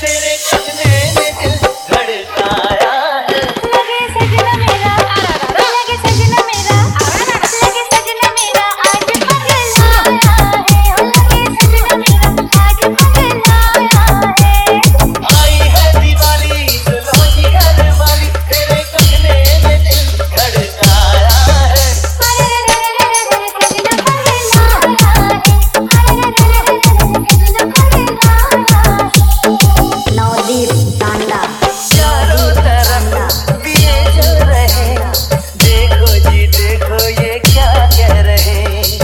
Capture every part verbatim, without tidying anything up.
तेरे सजने ने दिल धड़काया है। लगे सजना मेरा, लगे सजना मेरा, लगे सजना मेरा आज पगलाया है। लगे सजना मेरा आज पगलाया है। आई है दिवाली सुनो जी घर वाली, तेरे सजने ने दिल धड़काया है। अरे रे रे रे रे सजना पगलाया है। अरे रे रे रे रे सजना पगलाया है। नवदीप तांडा चारों तरफ दिए जल रहे, देखो जी देखो ये क्या कह रहे।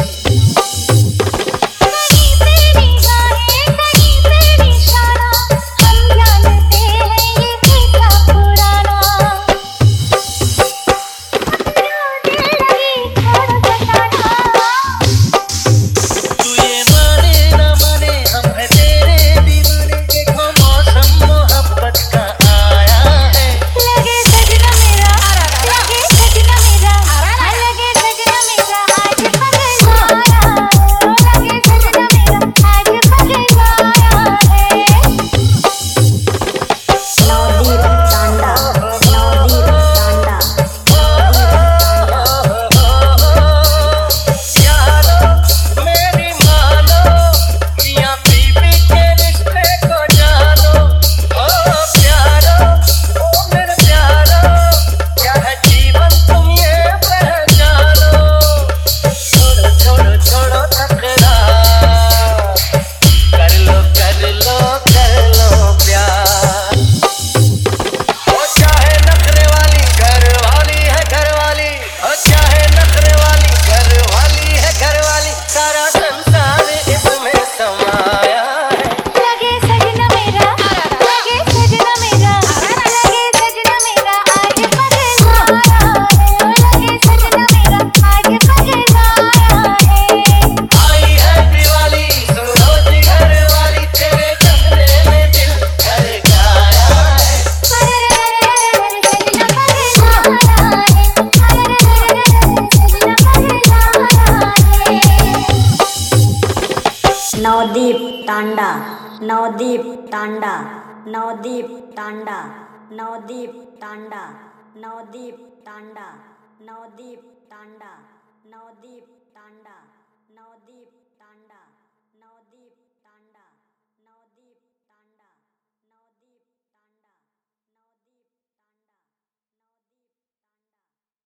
कहीं पे निगाहें कहीं पे निशाना, हम जानते हैं ये किस्सा पुराना। रोने लगी छोड़ सताना। तू ये माने न माने हम है तेरे दीवाने, देखो मौसम मोहब्बत का आया है। लगे सजना मेरा, लगे सजना मेरा, लगे सजना मेरा आज पगलाया है। लगे सजना मेरा आज पगलाया है। नवदीप तांडा, नवदीप तांडा, यारो मेरी मानो, मियां बीवी के रिश्ते को जानो। ओ प्यारो ओ मेरे प्यारो, क्या है जीवन तुम ये पहचानो। छोड़ो छोड़ो छोड़ो तकरार, कर लो कर लो कर लो प्यार। ओ चाहे नखरे वाली घर वाली है घर वाली, ओ चाहे नखरे वाली घर वाली है घर वाली, सारा संसार इसमें समाया है। लगे सजना मेरा, लगे सजना मेरा, लगे सजना मेरा आज पगलाया है। लगे सजना मेरा आज पगलाया है। आई है दिवाली सुनो जी घर वाली, तेरे सजने में दिल धड़काया है। अरे रे रे रे सजना पगलाया है। अरे रे रे रे सजना पगलाया है। नवदीप तांडा, नवदीप तांडा, नवदीप तांडा, नवदीप तांडा, नवदीप तांडा, नवदीप तांडा, नवदीप तांडा, नवदीप तांडा।